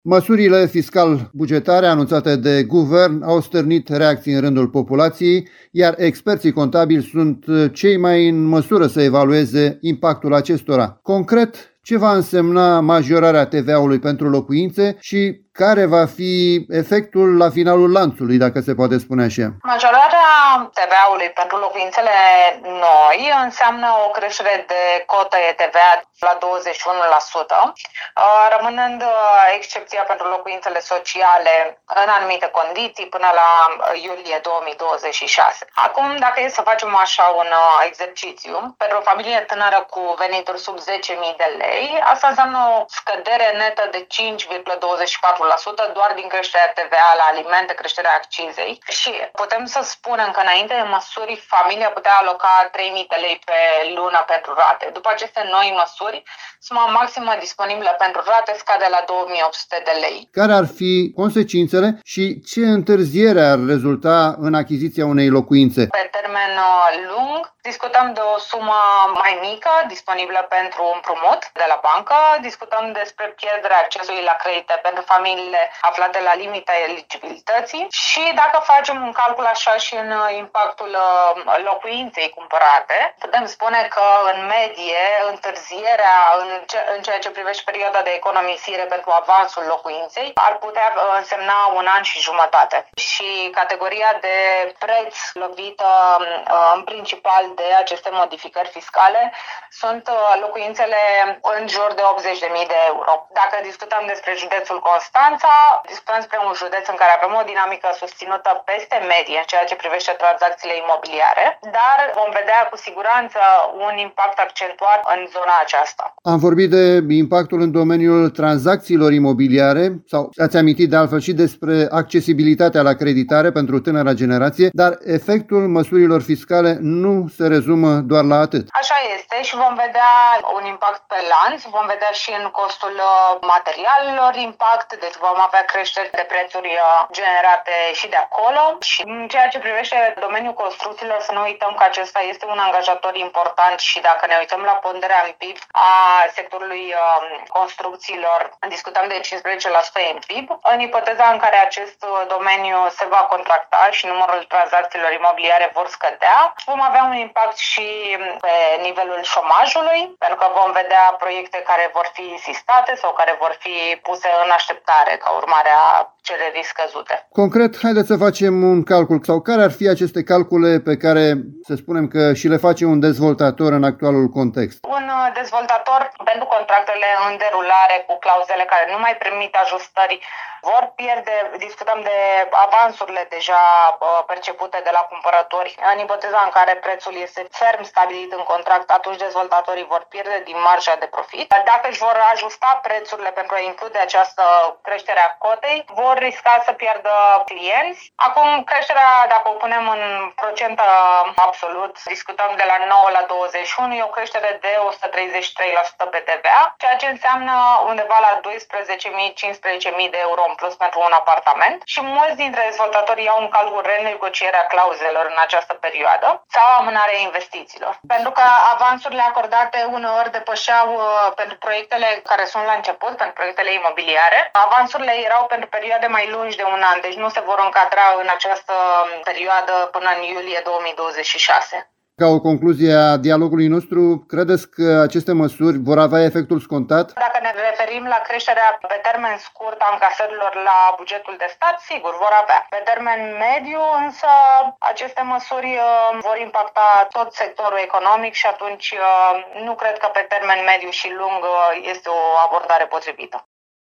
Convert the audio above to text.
Măsurile fiscal-bugetare anunțate de guvern au stârnit reacții în rândul populației, iar experții contabili sunt cei mai în măsură să evalueze impactul acestora. Concret, ce va însemna majorarea TVA-ului pentru locuințe și care va fi efectul la finalul lanțului, dacă se poate spune așa? Majorarea TVA-ului pentru locuințele noi înseamnă o creștere de cotă TVA la 21%, rămânând excepția pentru locuințele sociale în anumite condiții până la iulie 2026. Acum, dacă e să facem așa un exercițiu, pentru o familie tânără cu venituri sub 10.000 de lei, asta înseamnă o scădere netă de 5,24% doar din creșterea TVA la alimente, creșterea accizei. Și putem să spunem că înainte de măsuri, familia putea aloca 3.000 de lei pe lună pentru rate. După aceste noi măsuri, suma maximă disponibilă pentru rate scade la 2.800 de lei. Care ar fi consecințele și ce întârziere ar rezulta în achiziția unei locuințe? Pe termen lung, discutăm de o sumă mai mică disponibilă pentru împrumut de la bancă, discutăm despre pierderea accesului la credite pentru familiile aflate la limita eligibilității și dacă facem un calcul așa și în impactul locuinței cumpărate, putem spune că în medie întârzierea în ceea ce privește perioada de economisire pentru avansul locuinței ar putea însemna 1 an și jumătate. Și categoria de preț lovită în principal de aceste modificări fiscale sunt locuințele în jur de 80.000 de euro. Dacă discutăm despre județul Constanța, discutăm despre un județ în care avem o dinamică susținută peste medie în ceea ce privește tranzacțiile imobiliare, dar vom vedea cu siguranță un impact accentuat în zona aceasta. Am vorbit de impactul în domeniul tranzacțiilor imobiliare, sau ați amintit de altfel și despre accesibilitatea la creditare pentru tânăra generație, dar efectul măsurilor fiscale nu se rezumă doar la atât. Așa este și vom vedea un impact pe lanț, vom vedea și în costul materialelor impact, deci vom avea creșteri de prețuri generate și de acolo. Și în ceea ce privește domeniul construcțiilor, să nu uităm că acesta este un angajator important și dacă ne uităm la ponderea în PIB a sectorului construcțiilor, discutăm de 15% în PIB. În ipoteza în care acest domeniu se va contracta și numărul tranzacțiilor imobiliare vor scădea, vom avea un impact și pe nivelul șomajului, pentru că vom vedea proiecte care vor fi insistate sau care vor fi puse în așteptare ca urmare a cererii scăzute. Concret, haideți să facem un calcul sau care ar fi aceste calcule pe care să spunem că și le face un dezvoltator în actualul context? Un dezvoltator pentru contractele în derulare cu clauzele care nu mai permit ajustări vor pierde, discutăm de avansurile deja percepute de la cumpărători. În ipoteza în care prețul este ferm stabilit în contract, atunci dezvoltatorii vor pierde din marja de profit. Dacă își vor ajusta prețurile pentru a include această creștere a cotei, vor risca să pierdă clienți. Acum, creșterea, dacă o punem în procent absolut, discutăm de la 9 la 21, e o creștere de 133% pe TVA, ceea ce înseamnă undeva la 12.000-15.000 de euro în plus pentru un apartament și mulți dintre dezvoltatori iau în calcul renegocierea clauzelor în această perioadă sau amânarea investițiilor. Pentru că avansurile acordate uneori depășeau pentru proiectele care sunt la început, pentru proiectele imobiliare, avansurile erau pentru perioade mai lungi de un an, deci nu se vor încadra în această perioadă până în iulie 2026. Ca o concluzie a dialogului nostru, credeți că aceste măsuri vor avea efectul scontat? Dacă ne referim la creșterea pe termen scurt a încasărilor la bugetul de stat, sigur, vor avea. Pe termen mediu, însă, aceste măsuri vor impacta tot sectorul economic și atunci nu cred că pe termen mediu și lung este o abordare potrivită.